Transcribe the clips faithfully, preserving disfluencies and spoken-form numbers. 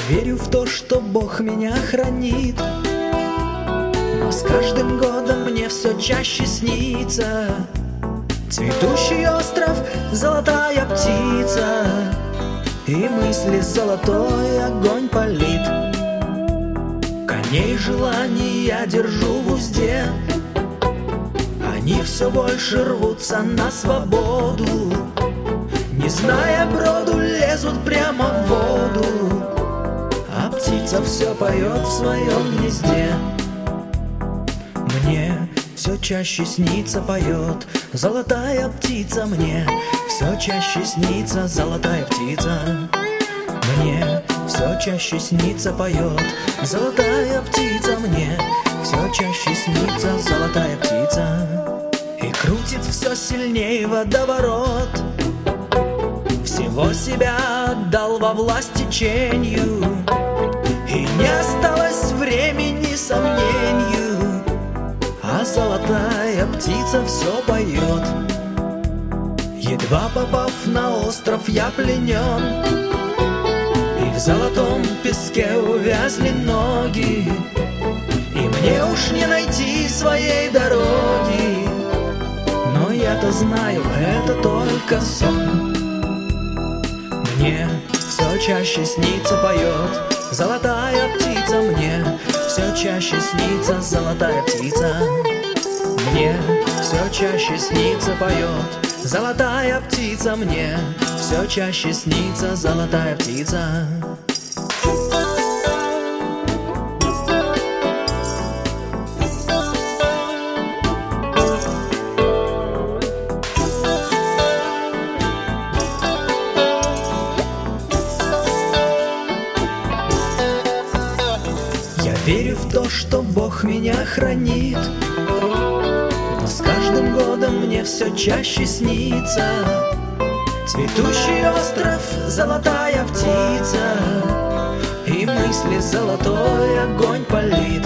верю в то, что Бог меня хранит, но с каждым годом мне все чаще снится цветущий остров, золотая птица, и мысли золотой огонь палит. Коней желаний я держу в узде, они все больше рвутся на свободу, не зная броду, лезут прямо в воду, а птица все поет в своем гнезде. Мне все чаще снится, поет золотая птица, мне все чаще снится золотая птица. Мне все чаще снится, поет золотая птица, мне все чаще снится золотая птица. И крутит все сильнее водоворот, всего себя отдал во власть течению, и не осталось времени сомнению, а золотая птица все поет. Едва попав на остров, я пленен, и в золотом песке увязли ноги, и мне уж не найти своей дороги, но я-то знаю, это только сон. Мне все чаще снится, поет золотая птица, мне все чаще снится золотая птица. Мне все чаще снится, поет золотая птица, мне все чаще снится золотая птица. Я верю в то, что Бог меня хранит, но с каждым годом мне все чаще снится цветущий остров, золотая птица, и мысли золотой огонь палит.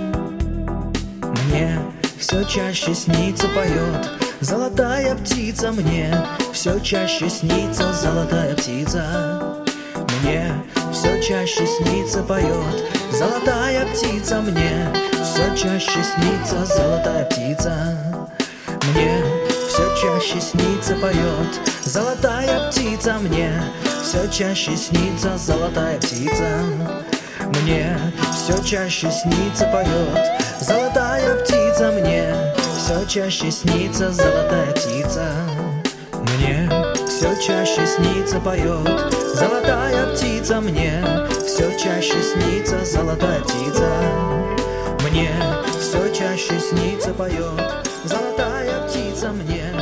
Мне все чаще снится, поет золотая птица, мне все чаще снится золотая птица. Мне все чаще снится, поет золотая птица, мне все чаще снится золотая птица. Мне все чаще снится, поет золотая птица, мне все чаще снится золотая птица. Мне все чаще снится, поет золотая птица, мне все чаще снится золотая птица. Мне все чаще снится, поет золотая птица, мне все чаще снится золотая птица. Мне все чаще снится, поет золотая птица, мне